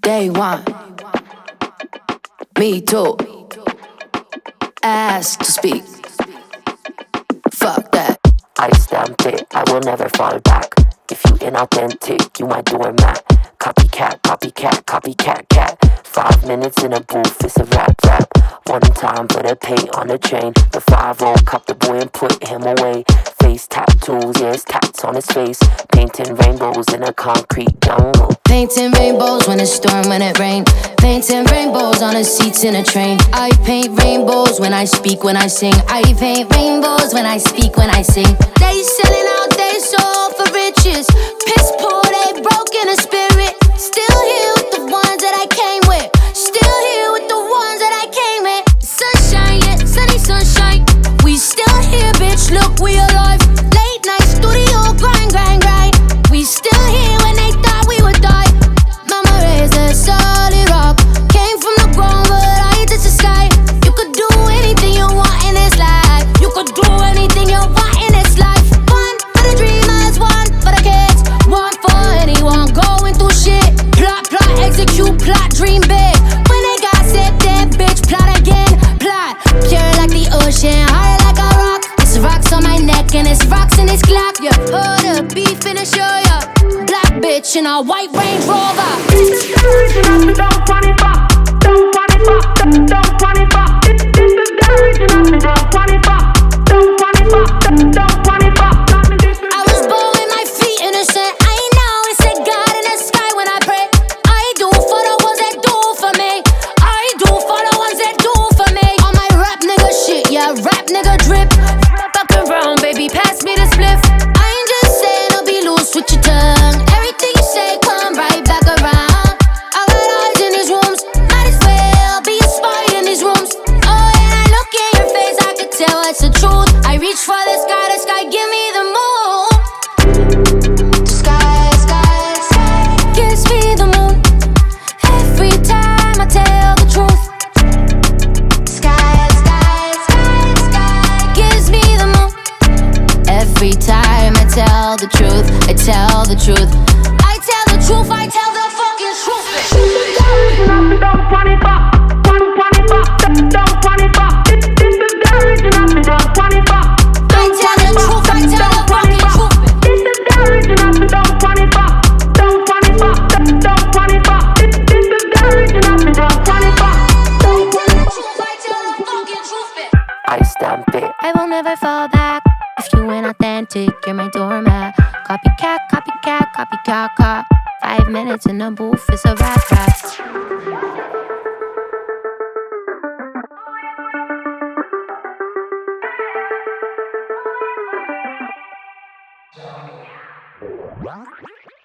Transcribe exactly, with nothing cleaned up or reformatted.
They want me to ask to speak. Fuck that. I stamped it, I will never fall back. If you inauthentic, you my doormat. Copycat, copycat, copycat, cat. Five minutes in a booth, it's a rap rap. One time for the pay on the chain. The five oh cop the boy and put him away. Face tattoos, yeah, it's tats on his face. Painting rainbows in a concrete jungle. Painting rainbows when it's storm, when it rain. Painting rainbows on the seats in a train. I paint rainbows when I speak, when I sing. I paint rainbows when I speak, when I sing. They selling out their soul for riches. Piss poor, they broke in the spirit. Still here with the ones that I came with. Still here with the ones that I came with. Sunshine, yeah, sunny sunshine. We still here, bitch, look, we alive. Late night studio, grind, grind, grind. We still here when they thought we would die. Mama raised a solid rock. Came from the ground, but I ain't touch the sky. You could do anything you want in this life. You could do anything you want in this life. One for the dreamers, one for the kids. One for anyone going through shit. Plot, plot, execute, plot, dream big. When they got set, that bitch, plot again. Plot, pure like the ocean, hard like a rock. It's rocks on my neck and it's rocks in this Glock. Yeah, hold up, beef in the show, yeah. Black bitch in a white Range Rover. This is the original, don't want it back. Don't want it back, don't want it back. This is the original, don't want it back. Don't want it back, don't want it back. I was born with my feet innocent. I know it's a God in the sky when I pray. I do for the ones that do for me. I do for the ones that do for me. On my rap nigga shit, yeah, rap nigga drip. Fuck around, baby, pass me the spliff. I ain't just saying I'll be loose with your tongue. Everything you say come right back around. I got eyes in these rooms, might as well be a spy in these rooms. Oh, and I look in your face, I can tell it's the truth. I reach for the sky, the sky give me the moon. Sky, sky, sky gives me the moon. Every time I tell the truth. Sky, sky, sky, sky gives me the moon. Every time I tell the truth, I tell the truth. I tell the truth, I tell the fucking truth. Don't want it back, don't want it back, don't want it back. This is the original, don't want it back. I tell the truth, I tell the fucking truth. This is the original, don't want it back. Don't want it back, don't want it back. This is the original, don't want it back. I tell the truth, I tell the fucking truth. I stamp it. I will never fall back. If you ain't authentic, you're my doormat. Copycat, copycat, copycat, cop. Five minutes in the booth, it's a rap rap.